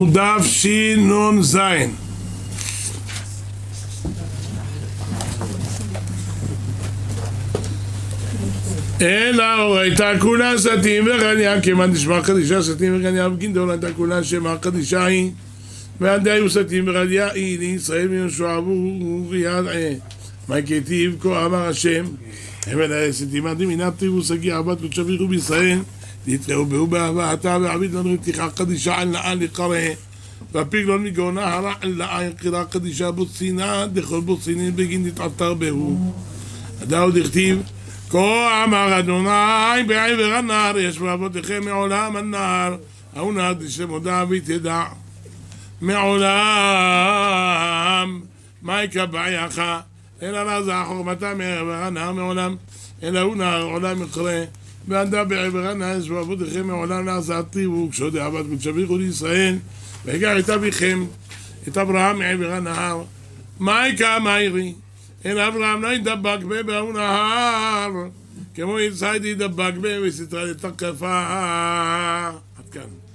דף שינון זין. אלא הייתה כולה סתים וגניה, כמעט נשמע קדישה סתים וגניה בגינדול, הייתה כולה שמה קדישה היא ועדי היו סתים וגניה היא לישראל מיושע עבור ידעה מה כתיב כה אמר השם אבל הסתים עדים הנפתי וסגי עבד ותשביחו בישראל להתראו בהו באהבה אתה ועביד לנו תיכה קדישה על נאה לקרא והפיגלון מגאונה הרע על נאה יקרה קדישה בוצינה דכל בוצינין בגין נתעתר בהו הדאו דכתיב כה אמר אדוני בעבר הנהר יש באבותיכם מעולם הנהר ההוא נהר דשמודה ותדע מעולם מה יקבעך אלא נעזה חוכמתה מעבר הנהר מעולם אלא הוא נהר עולם יקרא ועדה בעבר הנהר יש באבותיכם מעולם נעזתי וכשוד עבד ותשביחו לישראל והגע את אביכם את אברהם מעבר הנהר מה יקע מהירי אין אברהם לא ידבק בה בהוא נהר כמו יצחק ידבק בה וסתרה לתקפה עד כאן